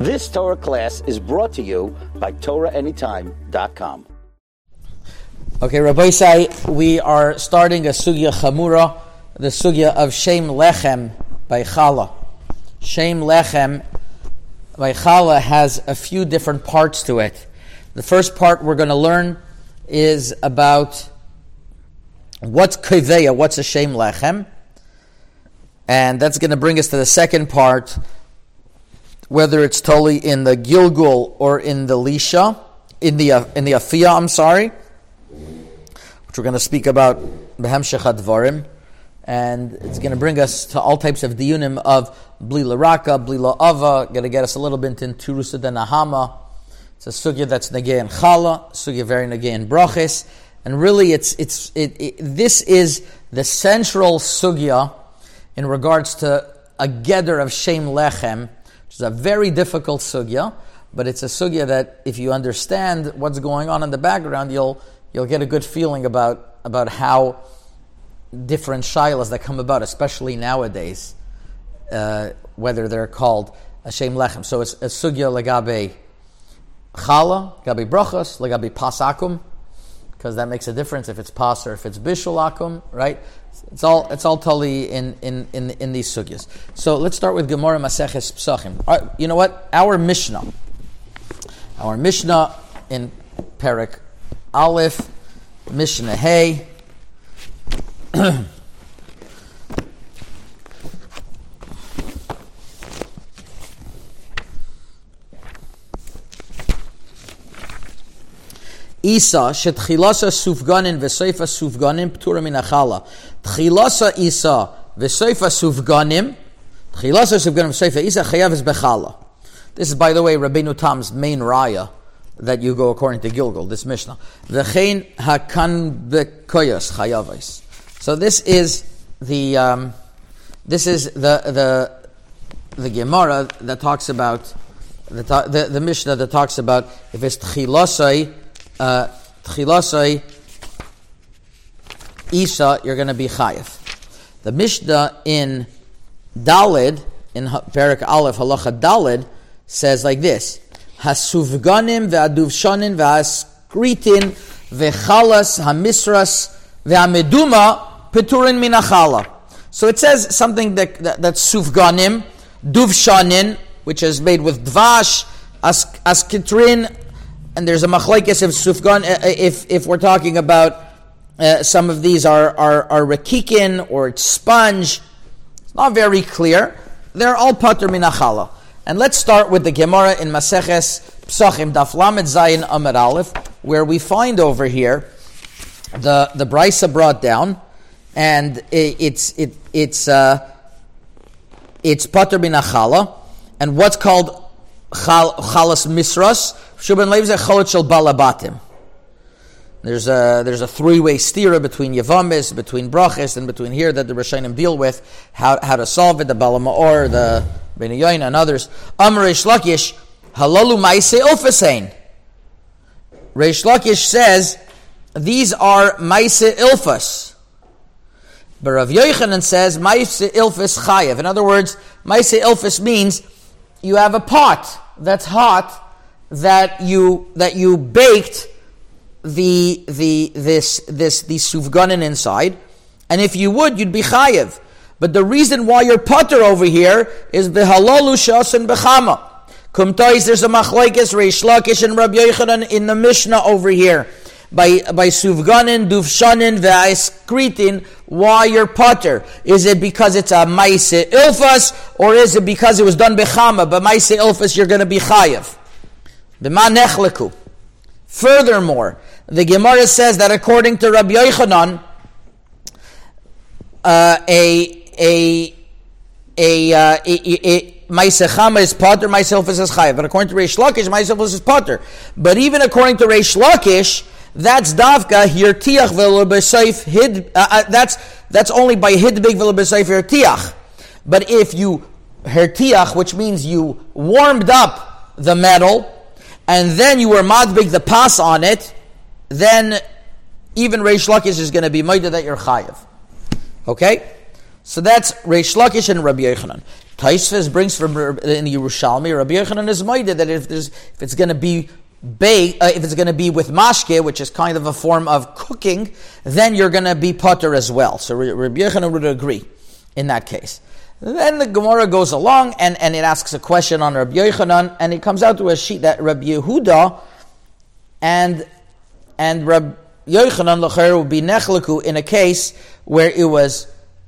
This Torah class is brought to you by TorahAnytime.com. Okay, Rabbi Isai, we are starting a sugya chamura, the sugya of Shem Lechem by Chala. Shem Lechem by Chala has a few different parts to it. The first part we're going to learn is about what's Koveya, what's a Shem Lechem, and that's going to bring us to the second part, whether it's totally in the Gilgul or in the Lisha, in the Afiyah, which we're going to speak about Behemshech HaDvarim, and it's going to bring us to all types of diyunim of Bli L'Raka, Bli L'Ava, going to get us a little bit into Rusa de Nahama. It's a sugya that's negay in Chala, sugya very negay in Brachis, and really this is the central sugya in regards to a geder of Shem Lechem, which is a very difficult sugya, but it's a sugya that if you understand what's going on in the background, you'll get a good feeling about how different shilas that come about, especially nowadays, whether they're called a Shem Lechem. So it's a sugya legabe chala, legabe brachas, legabe pasakum, because that makes a difference if it's pas or if it's bishul akum, right? It's all totally in these sugyas. So let's start with Gemara Maseches Psachim. You know what? Our Mishnah in Perek Aleph, Mishnah Hey. Isa shetchilasa sufganin v'soifa sufganin p'tura min achala. Tchilasa Isa v'soifa sufganim. Tchilasa sufganim v'soifa Isa chayav is bechala. This is, by the way, Rabbeinu Tam's main raya that you go according to Gilgul, this Mishnah. V'chein hakan bekoyas chayavais. So this is the Gemara that talks about the Mishnah that talks about if it's tchilasai Isa, you're going to be chayav. The Mishnah in Dalid, in Perek Aleph Halacha Dalid, says like this: Hasuvganim ve'aduvshanin ve'askritin ve'chalas hamisras ve'ameduma peturin min achala. So it says something that's sufganim, duvshanin, which is made with dvash, askitrin, and there's a machlekes of sufgan. If we're talking about some of these are rekikin or it's sponge, it's not very clear. They're all patur min achala. And let's start with the Gemara in Maseches Psachim Daf Lamed Zayin Amud Aleph, where we find over here the Brisa brought down, and it's patur min achala, and what's called chalas misras. Shuban leivze cholot shel balabatim. There's a three-way stira between Yavamis, between Brachis, and between here that the Rishonim deal with how to solve it. The Bala Ma'or, the Bnei Yoina, and others. Amar Reish Lakish halalu ma'aseh ilfasein. Reish Lakish says these are ma'aseh ilfas. But Rav Yochanan says ma'aseh ilfas chayev. In other words, ma'aseh ilfas means you have a pot that's hot that you baked these sufganin inside, and if you would, you'd be chayev. But the reason why you're pater over here is behalalu shasan bechama. Kumtais, there's a machlekes Reish Lakish and Rabbi Yochanan in the Mishnah over here by sufganin, duvshanin, ve'aiskritin. Why you're pater? Is it because it's a ma'aseh ilfas, or is it because it was done bechama? But ma'aseh ilfas, you're going to be chayev. B'ma nechleku. Furthermore, the Gemara says that according to Rabbi Yochanan, ma'aseh chama is pater, ma'aseh ilfas is chayev. But according to Reish Lakish, ma'aseh ilfas is pater. But even according to Reish Lakish, that's davka hirtiach v'lebeseif hid. That's only by hidbig v'lebeseif hirtiach. But if you hirtiach, which means you warmed up the metal, and then you were madbig the pas on it, then even Reish Lakish is going to be moida that you're chayev. Okay? So that's Reish Lakish and Rabbi Yochanan. Taisves brings from in the Yerushalmi, Rabbi Yochanan is moided that if it's going to be if it's going to be with mashke, which is kind of a form of cooking, then you're going to be potter as well. So Rabbi Yochanan would agree in that case. Then the Gemara goes along and it asks a question on Rabbi Yochanan, and it comes out to a sheet that Rabbi Yehuda and Rabbi Yochanan l'cher would be nechleku in a case where it was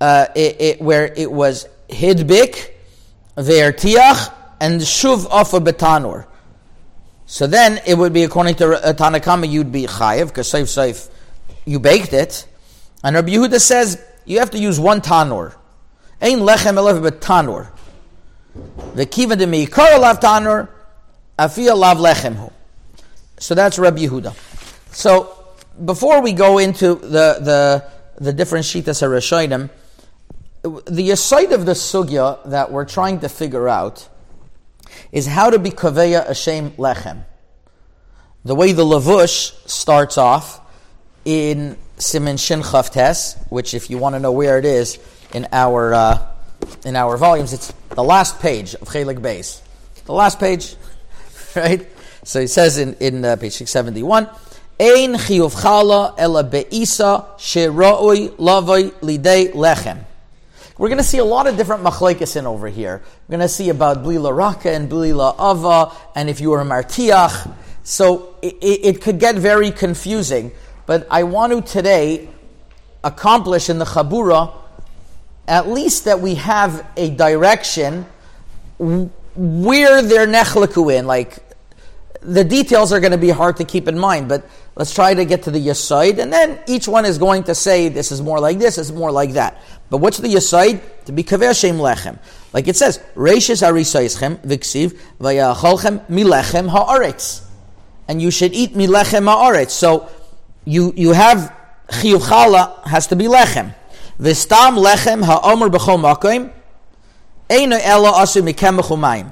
hidbik, ve'ertiach, and shuv ofa betanur. So then it would be, according to Tanakama, you'd be chayev, because saif you baked it. And Rabbi Yehuda says you have to use one tanur. Ein lechem elev betanur. V'kiva de meikar lav tanur, afia lav lechem hu. So that's Rabbi Yehuda. So before we go into the different shitas harashonim, the aside of the sugya that we're trying to figure out is how to be kaveya ashem lechem. The way the Lavush starts off in Siman Shin Chavtes, which, if you want to know where it is in our volumes, it's the last page of Chelik Beis. The last page, right? So he says in page 671, Ein chiyuv chala ela beisa she'roi lavoi lidei lechem. We're going to see a lot of different machlekes in over here. We're going to see about blila raka and blila ava, and if you were a martiach. So it could get very confusing. But I want to today accomplish in the Chabura at least that we have a direction where they're nechleku in. Like, the details are going to be hard to keep in mind, but let's try to get to the Yesod, and then each one is going to say, this is more like this, this is more like that. But what's the Yesod? To be kaveh shem lechem. Like it says, Reishis harisayischem v'ksiv v'yacholchem milechem ha'aretz. And you should eat milechem ha'aretz. So you have chiyuv chala has to be lechem. V'stam lechem ha'omer b'chol makoim eino ela asu mikem b'chumayim.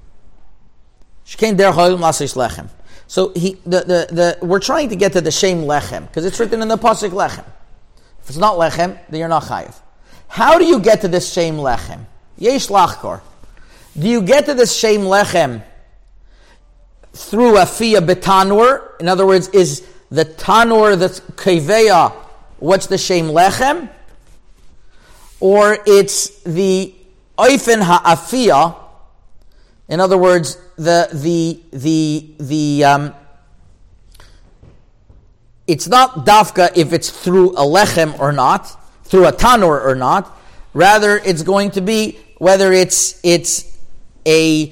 So we're trying to get to the shem lechem because it's written in the pasuk lechem. If it's not lechem, then you're not chayiv. How do you get to this shem lechem? Yesh lachkor. Do you get to this shem lechem through a fiyah betanur? In other words, is the tanur that's keveya? What's the shem lechem? Or it's the oifen ha'afiyah? In other words, it's not dafka if it's through a lechem or not, through a tanur or not. Rather, it's going to be whether it's the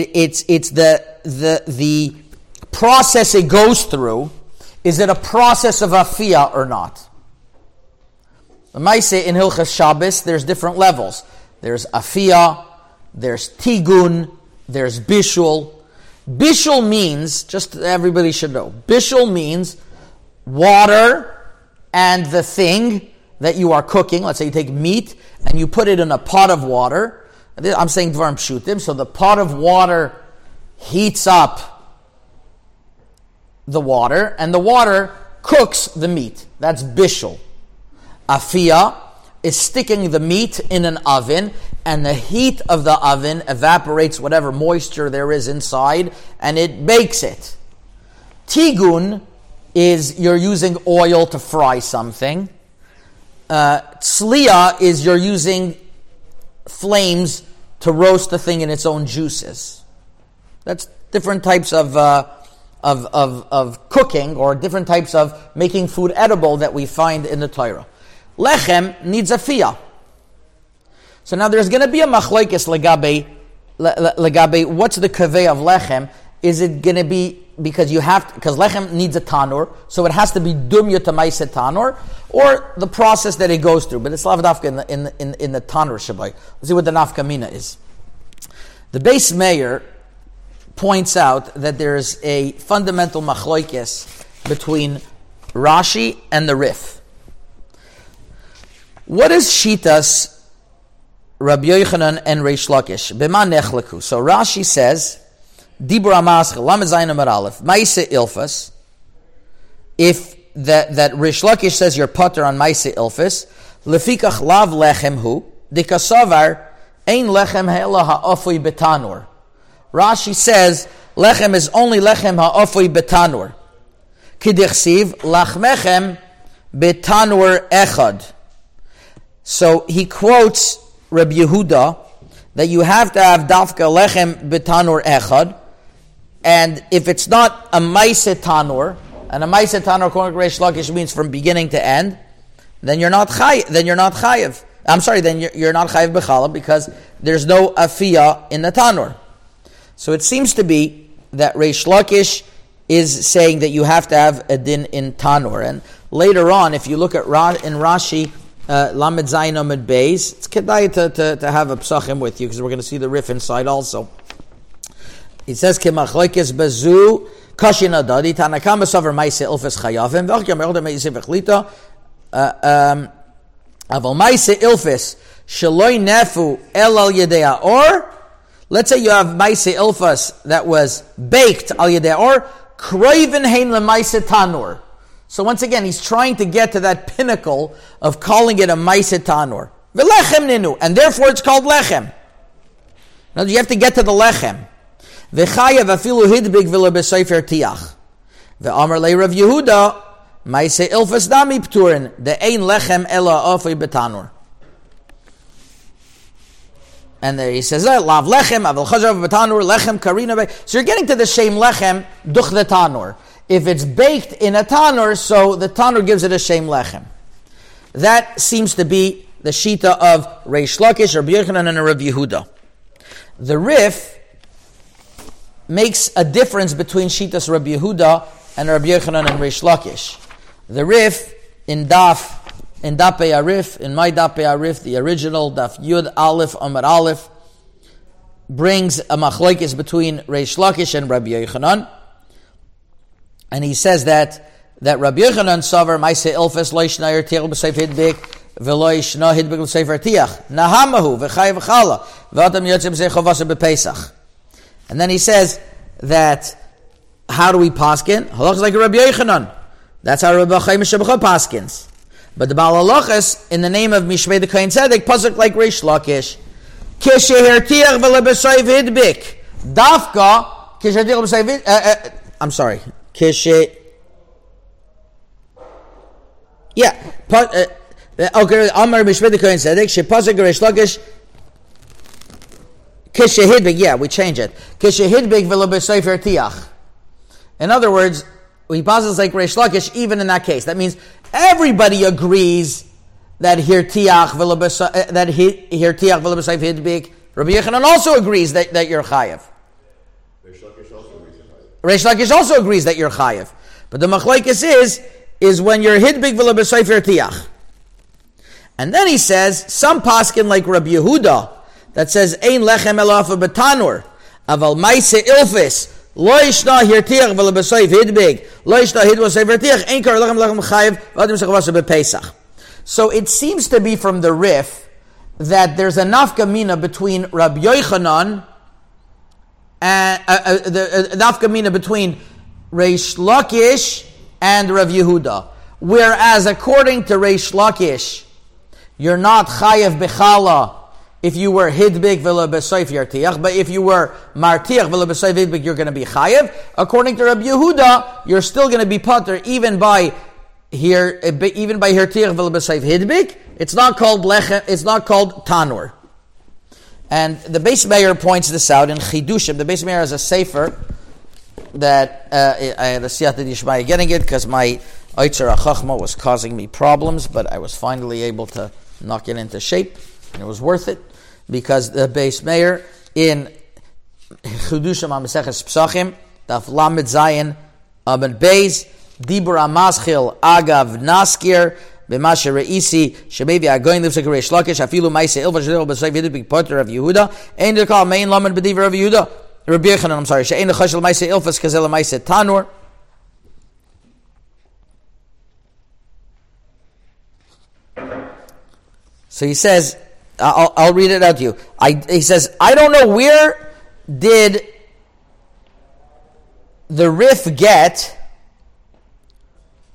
process it goes through. Is it a process of afiyah or not? The Maaseh in Hilchas Shabbos, there's different levels. There's afiyah, there's tigun, there's bishul. Bishul means, just everybody should know, bishul means water and the thing that you are cooking. Let's say you take meat and you put it in a pot of water. I'm saying dvarim pshutim. So the pot of water heats up the water and the water cooks the meat. That's bishul. Afiyah is sticking the meat in an oven, and the heat of the oven evaporates whatever moisture there is inside, and it bakes it. Tigun is you're using oil to fry something. Tzliya is you're using flames to roast the thing in its own juices. That's different types of cooking, or different types of making food edible that we find in the Torah. Lechem needs afiyah. So now there's going to be a machlokes legabe what's the kaveh of lechem? Is it going to be because lechem needs a tanur, so it has to be dumya to ma'aseh tanur, or the process that it goes through? But it's lav dafka in the tanur shabai. Let's see what the nafka mina is. The Beis Meir points out that there's a fundamental machlokes between Rashi and the Rif. What is Shitas Rabbi Yochanan and Reish Lakish? B'ma nechleku. So Rashi says, Dibur Amaschel, Lamed Zayin Amar Aleph, Ma'aseh Ilfas. If that Reish Lakish says you're potter on Ma'aseh Ilfas, Lefikach Lav Lechem Hu, Dikasavar Ein lechem ha'ela ha'ofui betanur. Rashi says, lechem is only lechem ha'ofui betanur. Kidichsiv, lachmechem betanur echad. So he quotes Rabbi Yehuda that you have to have dafka lechem betanur echad, and if it's not a maise tanur, and a maise tanur according to Reish Lakish means from beginning to end, then you're not chayiv. I'm sorry, then you're not chayiv b'chala because there's no afiyah in the tanur. So it seems to be that Reish Lakish is saying that you have to have a din in tanur. And later on, if you look at in Rashi, Lamed Zayin Amud Beis, it's kedai to have a psachim with you because we're going to see the riff inside also. It says, Kemachloikes bezu kashin adadi tanakam besaver ma'ase ilfes chayavim v'achkam erda me'ise v'chlita aval ma'ase ilfes sheloi nefu el al yedei or. Let's say you have ma'ase ilfes that was baked al yedei or kroivin hein le'ma'ase tanur. So once again, he's trying to get to that pinnacle of calling it a ma'ase tanur. V'lechem ninu, and therefore it's called lechem. Now you have to get to the lechem. V'chayav afilu hidbig v'lo b'sofer tiach. V'amar le Rav Yehuda, ma'ase ilfes nami pturin, the ein lechem ela ofei betanur. And there he says, lav lechem, avil chazav betanur, lechem karina. So you're getting to the same lechem, duch the tanur. If it's baked in a tanur, so the tanur gives it a shem lechem. That seems to be the shita of Reish Lakish, Rabbi Yochanan, and Rabbi Yehuda. The Rif makes a difference between shitas Rabbi Yehuda and Rabbi Yochanan and Reish Lakish. The Rif in Daf Arif, in my Daf Arif, the original Daf Yud Aleph Amar Aleph, brings a machlokes between Reish Lakish and Rabbi Yochanan. And he says that Rabbi Yochanan savar ma'ase ilfes lo yishna yertiach b'seif hidbik v'lo yishna hidbik b'seif yertiach nahamahu v'chay v'chala v'atam yotzim b'seif chavasa b'pesach. And then he says that how do we paskin? Halachas like Rabbi Yochanan. That's how Rabbi Chaim Shabbat paskins. But the Baal Halachas in the name of Mishmei the Kohen Tzedek pasuk like Reish Lakish. Kishe hertiach v'lo b'seif hidbik dafka kishe hertiach b'seif. I'm sorry. Kishe. Yeah. Okay. Amar Mishmei the Kohen Tzedek she pasuk Reish Lakish. Kishe hidbig, yeah, we change it. Kishe hidbig v'lo b'seif hertiach. In other words, we passes like Reish Lakish even in that case. That means everybody agrees that hirtiach v'lo b'seif hidbig. Rabbi Yochanan also agrees that you're chayev. Reish Lakish also agrees that you're chayev. But the machlokes is when you're hidbig v'lo b'seif hertiach. And then he says, some paskin like Rabbi Yehuda, that says, Ein lechem elafa betanur, aval ma'ase ilfis, lo yishna hirtiach v'lo b'seif hidbig, lo yishna hid b'seif hirtiach, ein kar lechem chayev, v'adim sechavasa b'pesach. So it seems to be from the Rif that there's a nafka mina between Rabbi Yochanan and the nafka mina between Reish Lakish and Rav Yehuda. Whereas according to Reish Lakish, you're not chayev b'chala if you were hidbig v'lo b'seif yartiach, but if you were martiach v'lo b'seif hidbig, you're going to be chayev. According to Rabbi Yehuda, you're still going to be pater even by hirtiach v'lo b'seif hidbig. It's not called lechem. It's not called tanur. And the Beis Meir points this out in Chidushim. The Beis Meir has a sefer that I had a siyata d'ishmaya getting it because my Eitzer HaChachma was causing me problems, but I was finally able to knock it into shape, and it was worth it because the Beis Meir in Chidushim HaMaseches Psachim Daf Lamed Zayin Amud Beis Dibur HaMaschil Agav Naskir B'mashe Reisi Shemevi Agoyin Livsek Reish Lakish Afilu Ma'ase Ilva Shadil B'Seif Hidbig Potter of Yehuda Ein Dekal Mein Lamed B'Diver of Yehuda Rabbi Yochanan, I'm sorry, She'ein L'Chashel Ma'ase Ilfas Kazel Ma'ase Tanur. So he says, I'll read it out to you. He says, I don't know where did the Rif get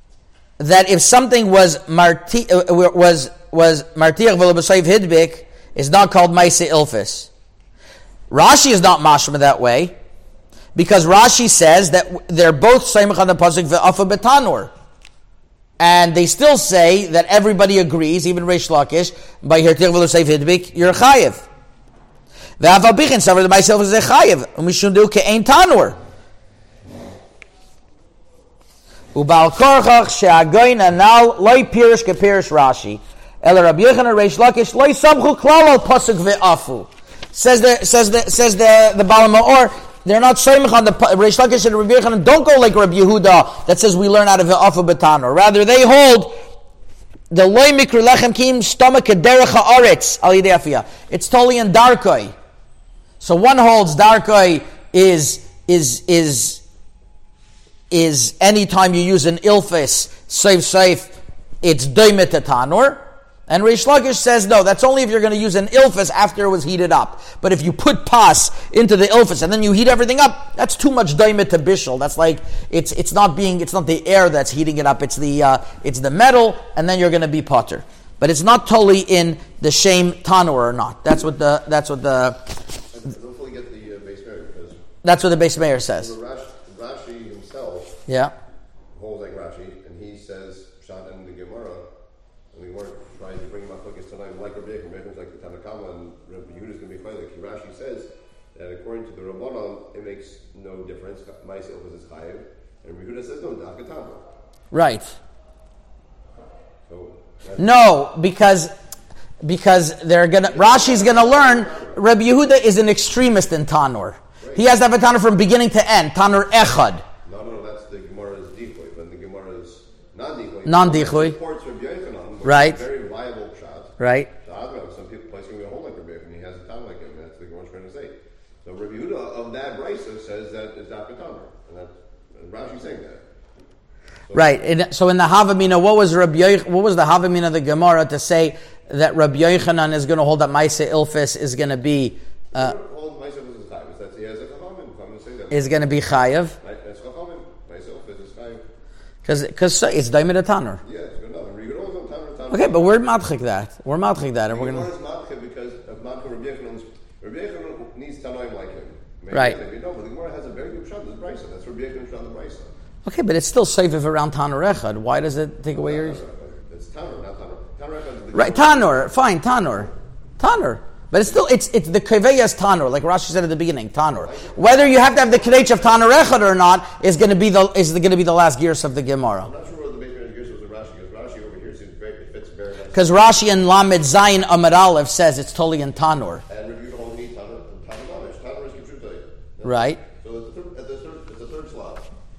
that if something was martiach v'lo b'seif hidbik, is not called Maaseh Ilfis. Rashi is not mashma that way, because Rashi says that they're both Seimach on the pasuk ve'afa betanur. And they still say that everybody agrees, even Reish Lakish, by Hirtir v'lo seif hidbik, you're chayiv. Ve'afa bichin savar the Maaseh Ilfis is chayiv. Umishun du ke'ein tanur. Ubal korchach she'agoyin anal loy pirish kepirish Rashi. El Rabbi Yochanan Reish Lakish loy samchu klal al pasuk ve'afu. Says the Baal Ma'or, they're not Seimach on the Reish Lakish and Rabbi Yochanan don't go like Rabbi Yehuda that says we learn out of ve'afu betanur. Rather, they hold the loy mikru lechem kim stomach derech haaretz al yidei afiyah. It's totally in darkoi. So one holds darkoi is anytime you use an ilfis, safe, it's doimet tanur. And Reish Lakish says, no, that's only if you're going to use an ilfis after it was heated up. But if you put pas into the ilfis and then you heat everything up, that's too much doimet to bishul. That's like, it's not the air that's heating it up, it's the metal, and then you're going to be potter. But it's not totally in the shame tanur or not. That's what the Don't fully get the base mayor, because that's what the base mayor says. Rashi himself holds like Rashi, and he says Pshat in the Gemara, and we weren't trying to bring Machlokes tonight like Rabbi Yehuda, like the Tanakama, and Rabbi Yehuda is going to be like Rashi says that according to the Rabbanon, it makes no difference. Maaseh Ilfis is chayiv, and Rabbi Yehuda says no, Dakatama. Right. So no, because Rashi's gonna learn. Rabbi Yehuda is an extremist in Tanur. Right. He has to have a Tanur from beginning to end. Tanur echad. No, that's the Gemara's decoy, but the Gemara's non-decoy. Non-decoy. Supports Rabbi Yochanan, right. Very viable shot. Right. Some people placing a whole like Rabbi Yochanan, he has a time like him. That's the Gemara's trying to say. So Rabbi Yehuda of that brisa says that it's not Tanur, and Rashi's saying that. Right. So in the Havamina, what was the Havamina of the Gemara to say that Rabbi Yochanan is going to hold that Maaseh Ilfis is going to be is going to be chayiv? Because it's daimid tanur. Yeah, it's good enough. Okay, but we're madchik that. And we're going to. Because of Rabbi Yochanan needs tanoim like him. Right. But the Gemara has a very good shot. This brisa. That's Rabbi Yochanan shot the brisa. Okay, but it's still safe if around Tanur Echad. Why does it take away your... It's Tanur, not Tanur. Tanur Echad is right, Tanur. Fine, Tanur. But it's still, it's the Kaveyas Tanur, like Rashi said at the beginning, Tanur. Whether you have to have the Kedech of Tanur Echad or not is going to be the last gears of the Gemara. I'm not sure whether the base gears was a Rashi, because Rashi over here seems very, it fits very nice. Because Rashi in Lamed Zayin Amar Aleph says it's totally in Tanur. And review the whole need Tanur Mamish. Tanur is Kipshutai. Right. So it's the third slot.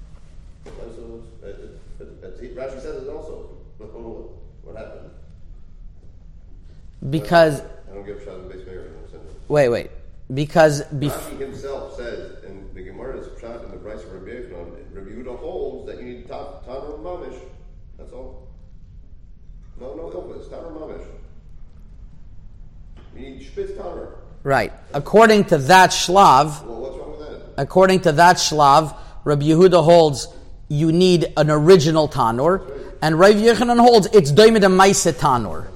Rashi says it also. What happened? Because... I don't give a shot in base mayor. Wait. Because... Rashi himself says, in the Gemara's shot in the price of Rabbi Yochanan, Rabbi Yehuda holds that you need Tanur Mamish. That's all. No Ilfis. Tanur Mamish. You need Spitz Tanur. Right. According to that shlav... Well, what's wrong with that? According to that shlav, Rabbi Yehuda holds you need an original tanur, and Rav Yochanan holds it's doimed a Maaseh tanur.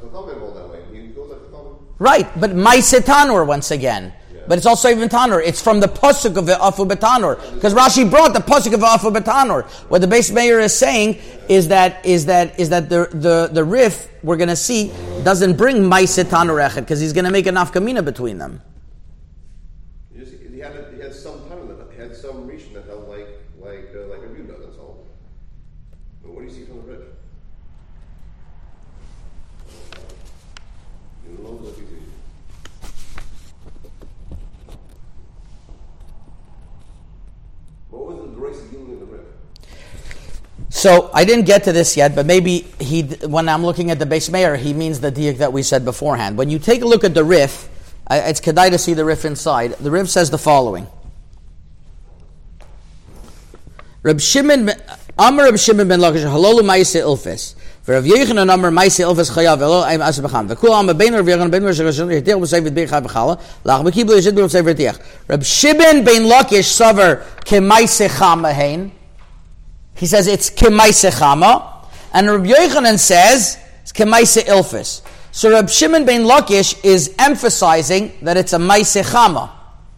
Right, but Maaseh tanur once again. Yeah. But it's also even tanur. It's from the pasuk of ve'afu betanur, because Rashi brought the pasuk of ve'afu betanur. What the base mayor is saying is that the Rif we're going to see doesn't bring Maaseh tanur echad, because he's going to make a nafkamina between them. He had some time that he had some rishon that held like a Yehuda. That's all. But what do you see from the Rif? What was the Drois dealing in the Rif? So I didn't get to this yet, but maybe when I'm looking at the base mayor, he means the diak that we said beforehand. When you take a look at the Rif, it's kedai to see the Rif inside. The Rif says the following: Reb Shimon Amar Reb Shimon ben Lakish halolu Maaseh Ilfis. Rav Yochanan Amar Maaseh Ilfis chayav elo aim aseh b'cham. V'kul Amar bein Rav Yochanan bein Rosh Hashanah yitich b'seivet b'chai b'chala lach b'kibul yishid b'seivet yitich. Reb Shimon ben Lakish savar k'maaseh chama hein. He says it's k'maaseh chama, and Rav Yochanan says it's k'maaseh Ilfis. So Reb Shimon ben Lakish is emphasizing that it's a Maaseh Chama.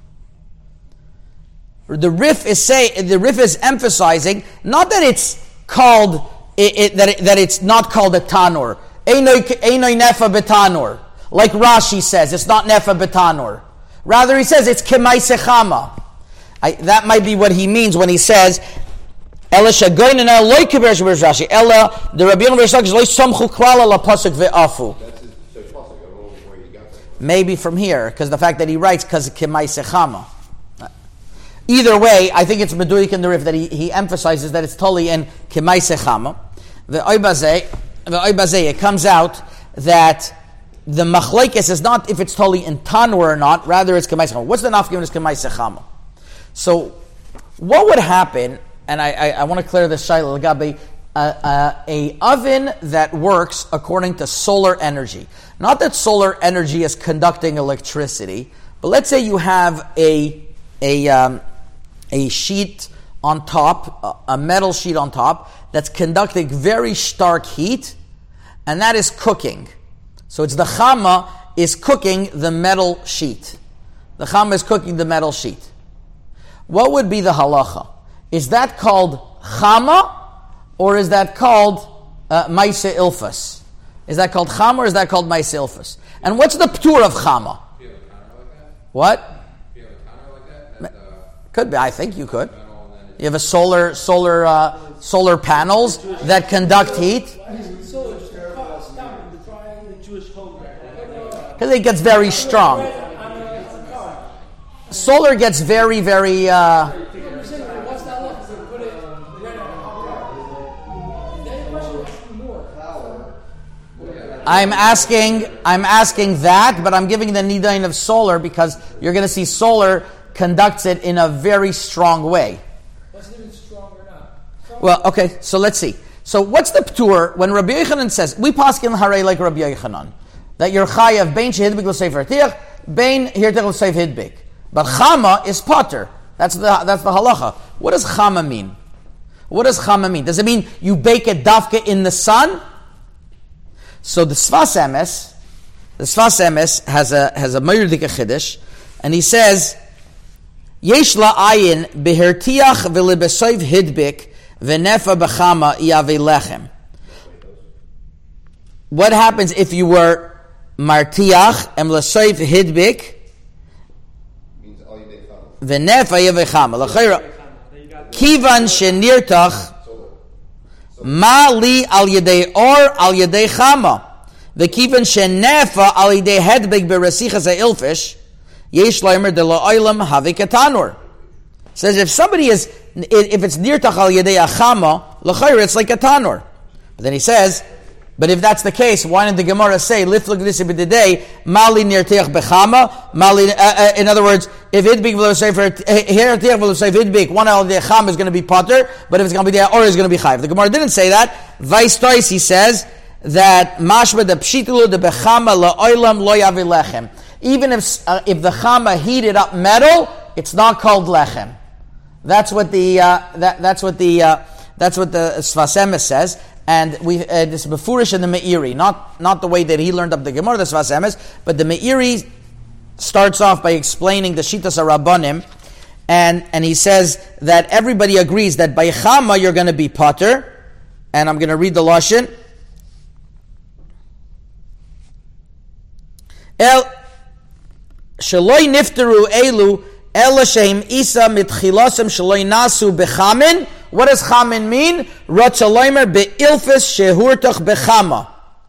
The Rif is emphasizing not that it's called that it's not called a tanur. Einoi nefa betanur. Like Rashi says, it's not nefa betanur. Rather, he says it's kemaiseh chama. That might be what he means when he says Ella shagoynena loy kiber shebers Rashi. Ella the Rabbi Yonah Bershak is loy samchu klala la pasuk ve'afu. Maybe from here, because the fact that he writes because kemaiseh chama. Either way, I think it's Meduik in the Rif that he emphasizes that it's totally in kemaiseh chama. The oibazeh, it comes out that the machlekes is not if it's totally in tanur or not, rather it's kemaiseh chama. What's the nafka is kemaiseh chama? So, what would happen? And I want to clear this shayla lagabe a oven that works according to solar energy. Not that solar energy is conducting electricity, but let's say you have a sheet on top, a metal sheet on top, that's conducting very stark heat, and that is cooking. So it's the chama is cooking the metal sheet. The chama is cooking the metal sheet. What would be the halacha? Is that called chama, or is that called maaseh ilfas? Is that called chama, or is that called maaseh ilfas? And what's the ptur of chama? Do you have a counter like that? What? Do you have a counter like that? Could be. I think you could. You have a solar panels that conduct heat. Because it gets very strong. Solar gets very, very. I'm asking that, but I'm giving the nidain of solar because you're going to see solar conducts it in a very strong way. What's even stronger now? Well, okay, so let's see. So what's the ptur when Rabbi Yochanan says, we paskin harei like Rabbi Yochanan, that you're chayav bein shehidbik l'sefer tiach, bein hirtech l'sefer hidbik. But chama is potter. That's the halacha. What does chama mean? What does chama mean? Does it mean you bake it dafka in the sun? So the Sfas Emes has a Meirdik Chiddush, and he says, Yesh la'ayin behertiach v'lebesoiv hidbik v'nefa b'chama yave lechem. What happens if you were martiach and lesoiv hidbik v'nefa yave chama? L'chayra kivan shenirtach ma li al yedei or al yedei chama v'kivan shenefa al yedei hedbik beresichas ha'ilfish yesh leimer de la'olam havi katanur. Says if it's nirtach al yedei achama l'chayr it's like a tanur. But then he says, but if that's the case, why didn't the Gemara say liflug this b'dedei mali nirtach bechama mali? In other words, if hidbik v'losefer hirtach v'losefer hidbik, one al yedei chama is going to be potter, but if it's going to be there or is going to be chayv. The Gemara didn't say that. Vice tois he says that mashma de pshitulu de bechama la'olam lo yavi lechem. Even if the chama heated up metal, it's not called lechem. That's what the Sfas Emes says. And this is Befurish in the Meiri, not the way that he learned up the Gemara, the Sfas Emes, but the Meiri starts off by explaining the Shitas HaRabbanim, and he says that everybody agrees that by Chama you're going to be potter, and I'm going to read the Lashon. Shaloi niftaru elu ela sheim isa mitchilasem shaloi nasu bechamin. What does chamin mean? Ratzaloimer be'ilfis shehurtach bechama.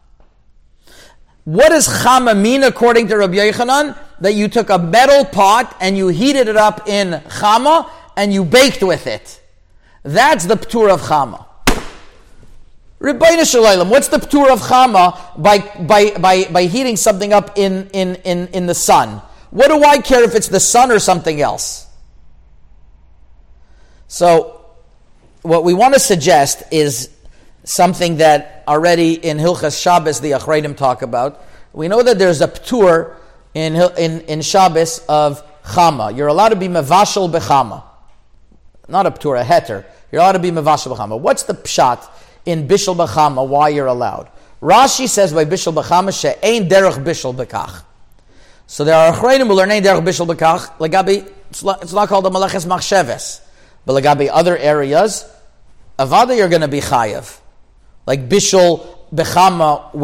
What does chama mean according to Rabbi Yochanan? That you took a metal pot and you heated it up in chama and you baked with it. That's the ptur of chama. Rebbeinu Shalom, what's the ptur of chama by heating something up in the sun? What do I care if it's the sun or something else? So, what we want to suggest is something that already in Hilchas Shabbos the Achreidim talk about. We know that there's a ptur in Shabbos of chama. You're allowed to be mevashel bechama. Not a ptur, a heter. You're allowed to be mevashel bechama. What's the pshat in bishul bechama, why you're allowed? Rashi says by Bishul B'chama she'ein derech Bishul B'kach. So there are Achrayim who learn ein derech Bishul B'kach. Legabi, it's not called a Meleches Machsheves. But legabi other areas, Avada you're going to be chayav. Like Bishul B'chama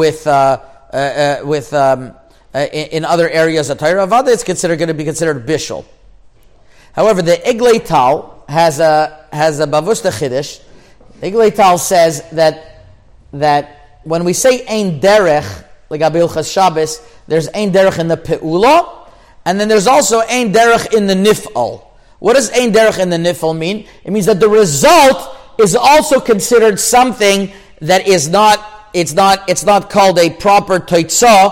in other areas of Torah. Avada it's going to be considered Bishul. However, the Iglei Tal has a Bavusta Chiddush. Iglei Tal says that when we say Ein Derech, like Abilchas Shabbos, there's Ein Derech in the Pe'ula, and then there's also Ein Derech in the Nif'al. What does Ein Derech in the Nif'al mean? It means that the result is also considered something that is not. It's not called a proper Toitzah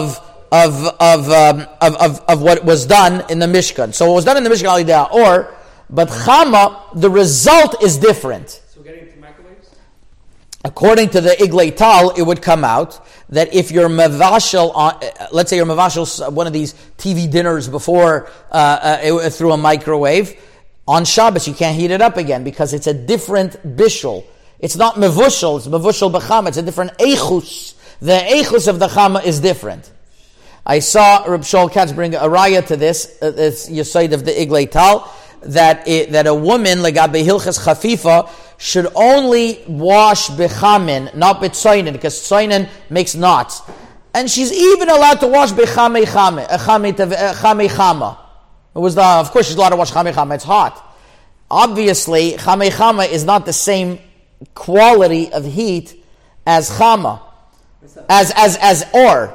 of what was done in the Mishkan. So what was done in the Mishkan Alidei or, but Chama, the result is different. So getting to microwaves? According to the Iglei Tal, it would come out that if you're mevashel, let's say you're mevashel one of these TV dinners before through a microwave, on Shabbos you can't heat it up again because it's a different bishul. It's not mevushel, it's mevushel b'chama, it's a different eichus. The eichus of the chama is different. I saw Reb Shaul Katz bring a raya to this, it's Yesod of the Iglei Tal, that a woman, legabe hilchas chafifa, should only wash bechamin, not betzoinen, because tzoinen makes knots. And she's even allowed to wash bechamei chama. Of course she's allowed to wash chamei chama, it's hot. Obviously, chamei chama is not the same quality of heat as chama, as or.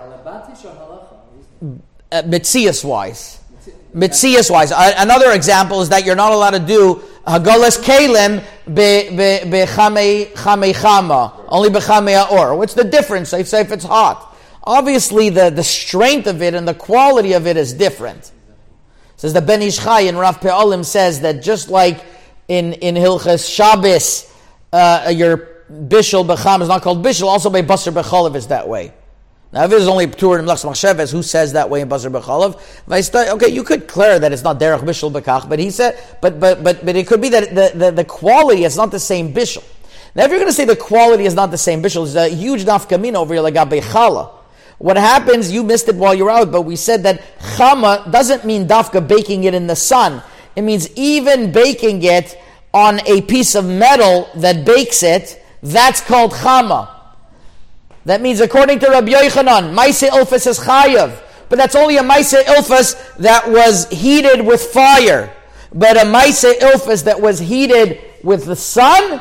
Mitzias wise. Another example is that you're not allowed to do Hagalas Kalim bechamei chama, only bechamei or. What's the difference? They say if it's hot. Obviously, the strength of it and the quality of it is different. Says the Ben Ish Chai in Rav Pe'olim says that just like in Hilchas Shabbos, your bishul b'cham is not called bishul. Also by Basar b'chalav is that way. Now, if it is only Ptur and Mlechs Machsheves, who says that way in Basar b'chalav? Okay, you could declare that it's not derech bishul b'kach, but he said, but it could be that the quality is not the same bishul. Now, if you're going to say the quality is not the same bishul, there's a huge nafkamina over here like chala. What happens? You missed it while you're out, but we said that chama doesn't mean dafka baking it in the sun. It means even baking it on a piece of metal that bakes it. That's called chama. That means, according to Rabbi Yochanan, Maaseh Ilfas is chayav. But that's only a Maaseh Ilfas that was heated with fire. But a Maaseh Ilfas that was heated with the sun,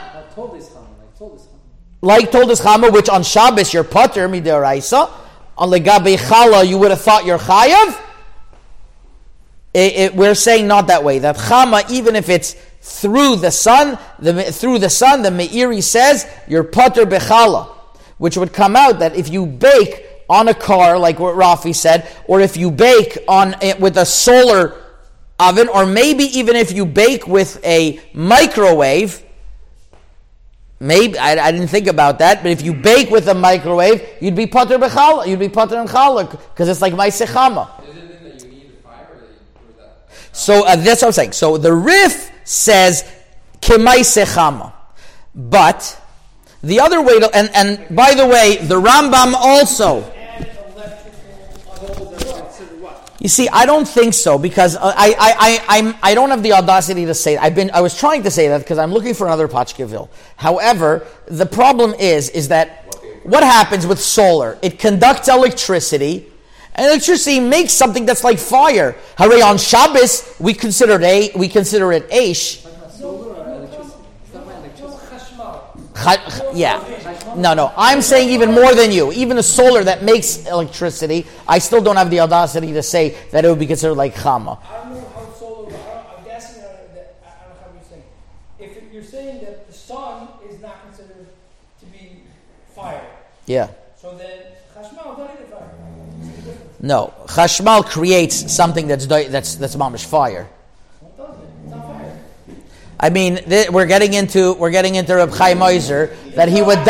like Toldes Chama, which on Shabbos you're pater mid'oraisa, on Legabe Chala you would have thought you're chayav. We're saying not that way. That Chama, even if it's through the sun, the Meiri says you're pater bechala. Which would come out that if you bake on a car, like what Rafi said, or if you bake on it with a solar oven, or maybe even if you bake with a microwave, maybe I didn't think about that, but if you bake with a microwave, you'd be pater b'chala, you'd be pater in chala, because it's like Maaseh Chama. Is it that you need a fire, or that? So that's what I'm saying. So the Rif says K'Maaseh Chama, but the other way to, and by the way, the Rambam also. You see, I don't think so because I don't have the audacity to say it. I was trying to say that because I'm looking for another Pachkeville. However, the problem is that what happens with solar? It conducts electricity, and electricity makes something that's like fire. Hooray! On Shabbos we consider it eish. Yeah. No. I'm saying even more than you. Even the solar that makes electricity, I still don't have the audacity to say that it would be considered like chama. I don't know how solar, I'm guessing that, I don't know how you're saying. If you're saying that the sun is not considered to be fire. Yeah. So then, chashmal don't need fire. No. Chashmal creates something that's mamish fire. I mean, we're getting into Reb Chaim Oizer that he would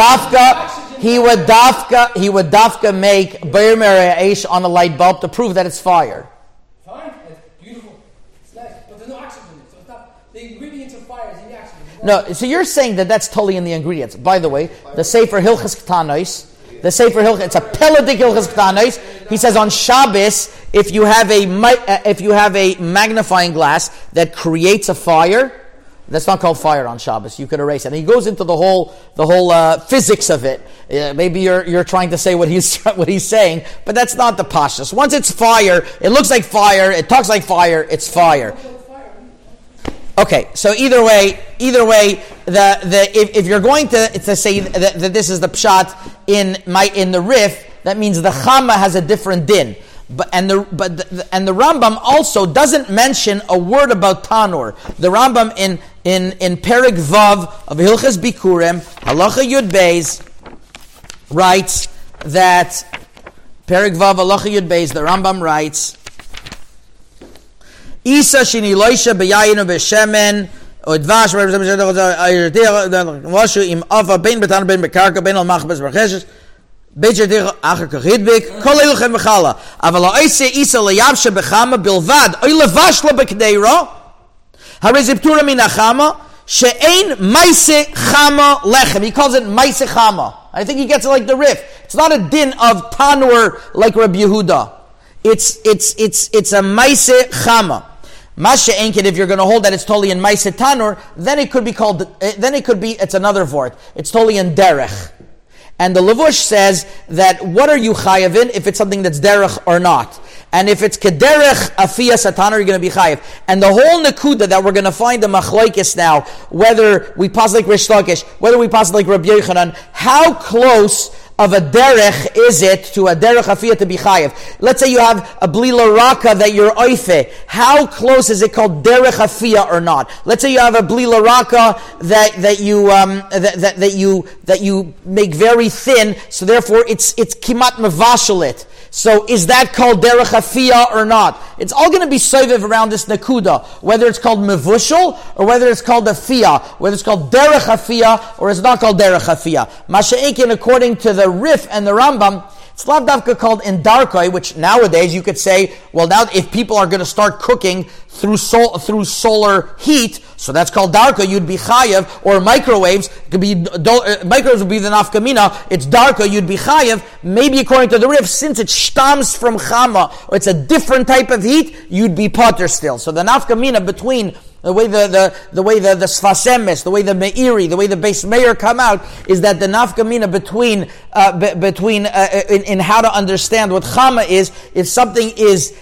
dafka make Beir Mereh Eish on a light bulb to prove that it's fire. Fine, it's beautiful, it's nice, but there's no oxygen in it, so it's not the ingredients of fire is in the oxygen. No, so you're saying that that's totally in the ingredients. By the way, the Sefer Hilchas Ketanos The Sefer Hilchos, it's a Peladik Hilchos Ktanos. He says on Shabbos, if you have a magnifying glass that creates a fire, that's not called fire on Shabbos. You could erase it. And he goes into the whole physics of it. Maybe you're trying to say what he's saying, but that's not the pashtus. Once it's fire, it looks like fire, it talks like fire, it's fire. Okay, so either way, if you're going to say that this is the pshat in the Rif, that means the Chama has a different din. And the Rambam also doesn't mention a word about Tanur. The Rambam in Perek Vav of Hilchas Bikurim, Halacha Yud Beis, writes that Perek Vav Halacha Yud Beis, the Rambam writes, Isa shini loisha b'yayinu b'shemen odvash washu im ava bein betan bein bekarka bein al machbes b'cheshes b'jadich acher kachidbik kol eilchem v'chala aval ha'oise isa leyavshe b'chama bilvad oy levash la b'kdeira hariziptura min ha'chama she'ein maise chama lechem. He calls it maise chama. I think he gets it like the Rif. It's not a din of tanur like Rabbi Yehuda. It's a maise chama. Masha Enkin, if you're going to hold that it's totally in Maise Tanur, then it could be it's another vort. It's totally in Derech. And the Levush says that what are you chayav in if it's something that's Derech or not? And if it's Kederech Afiyah Satanur, you're going to be chayav. And the whole Nakuda that we're going to find the Machloikis now, whether we pass like Rish Lakish, whether we pass like Rabbi Yochanan, how close of a derech is it to a derech afiyah to be chayiv? Let's say you have a blila raka that you're oife. How close is it called derech afiyah or not? Let's say you have a blila raka that you make very thin, so therefore it's kimat mevashelit. So is that called derech afiyah or not? It's all going to be sovev around this nakuda, whether it's called mevushal or whether it's called afiyah, whether it's called derech afiyah or it's not called derech afiyah. Masha'ekin, according to the Rif and the Rambam, it's lav davka called indarkoi, which nowadays you could say, well, now if people are going to start cooking through solar heat, so that's called darka, you'd be chayav, or microwaves, could be microwaves would be the nafkamina, it's darka, you'd be chayav. Maybe according to the Rif, since it stams from chama, or it's a different type of heat, you'd be potter still. So the nafkamina between the way the Sfasemis, the way the Meiri, the way the Beis Meir come out, is that the nafkamina between in how to understand what chama is, if something is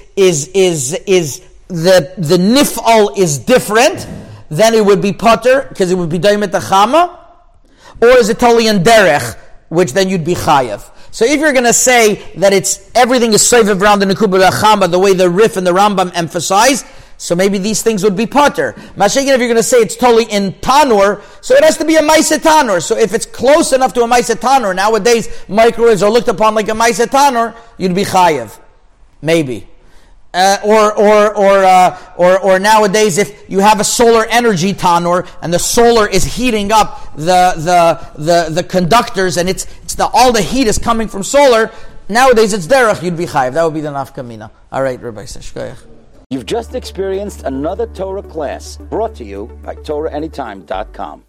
the nif'al is different, then it would be potter, because it would be daimet chama, or is it totally in derech, which then you'd be chayav. So if you're going to say that everything is sovev around the nekuba chama, the way the Rif and the Rambam emphasize, so maybe these things would be potter. Mashiach, if you're going to say it's totally in tanur, so it has to be a maise tanur. So if it's close enough to a maise tanur, nowadays microwaves are looked upon like a maise tanur, you'd be chayav, maybe. Or nowadays, if you have a solar energy tanur and the solar is heating up the conductors and all the heat is coming from solar, nowadays it's derech, you'd be chayav. That would be the nafkamina. All right, Rabbi Shkoyach. You've just experienced another Torah class brought to you by TorahAnytime.com.